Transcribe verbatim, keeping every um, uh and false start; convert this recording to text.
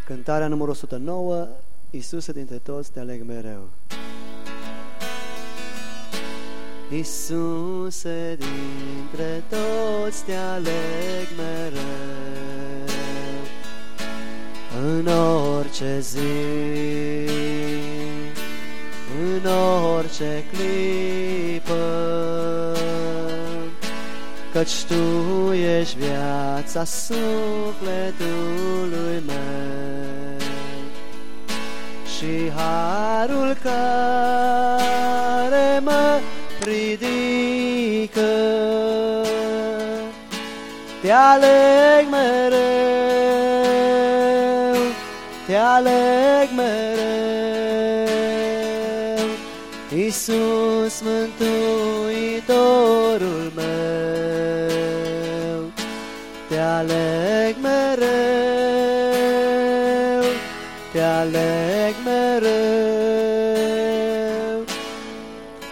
Cântarea numărul o sută nouă, Iisuse dintre toți te aleg mereu. Iisuse dintre toți te aleg mereu, în orice zi, în orice clipă, căci Tu ești viața sufletului meu și harul care mă ridică. Te aleg mereu, te aleg mereu, Iisus Mântuitorul meu. Te aleg mereu, te aleg mereu.